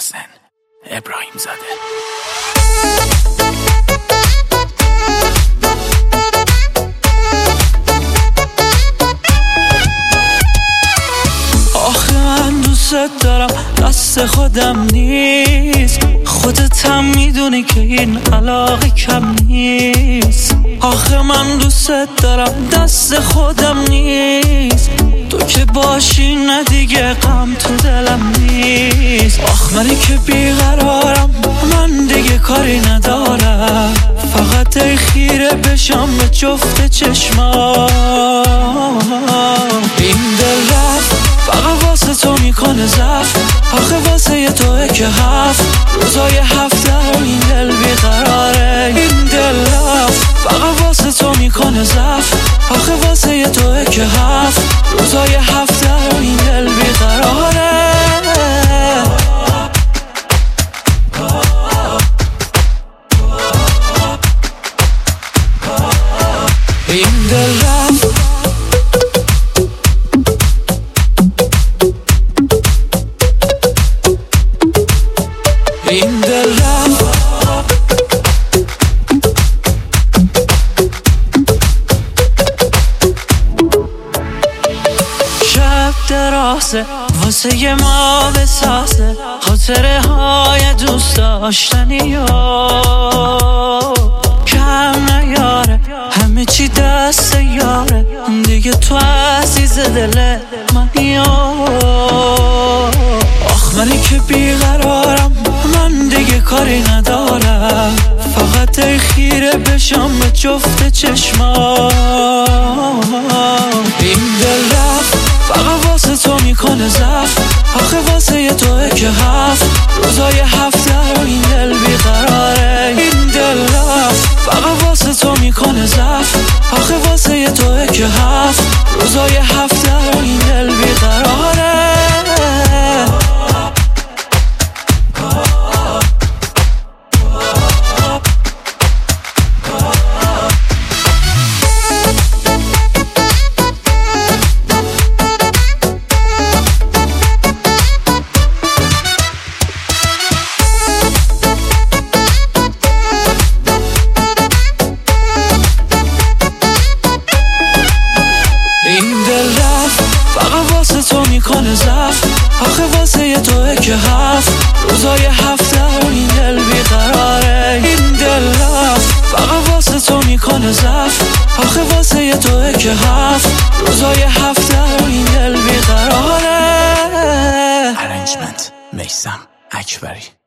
محسن ابراهیم زاده. آخه من دوست دارم دست خودم نیست، خودت هم میدونی که این علاقه کم نیست. آخه من دوست دارم دست خودم نیست، تو که باشی نه دیگه غم تو دلم نیست. آخ منی که بیقرارم، من دیگه کاری ندارم، فقط ای خیره بشم به جفت چشمام. این دل رفت فقط واسه تو میکنه زفت، آخه واسه یه توه که هفت روزای هفته این دل بیقراره. این دل رفت فقط واسه تو میکنه زفت، آخه واسه یه توه که هفت روزای هفته این دل بیقراره. این دل رفت این دل رفت شب درازه واسه یه ما بسازه، خاطره های دوست داشتنی کم نیاره، همه چی دست یاره دیگه، تو عزیز دل منی. آخ منی که بیقرارم، من دیگه کاری ندارم، فقط ای خیره بشم به جفت چشمام. این دل رفت فقط واسه تو میکنه زفت، آخه واسه یه توه که هفت روزای هفته این دل بیقراره. این دل رفت فقط واسه تو میکنه زفت، آخه واسه یه توه که هفت روزای هفته این دل بیقراره. این دل رفت فقط واسه تو میکنه زفت، آخه واسه یه توه که هفت روزای هفته این دل بیقراره. این دل رفت فقط واسه تو میکنه زفت، آخه واسه یه توه که هفت روزای هفته این دل بیقراره. ارنجمنت میثم اکبری.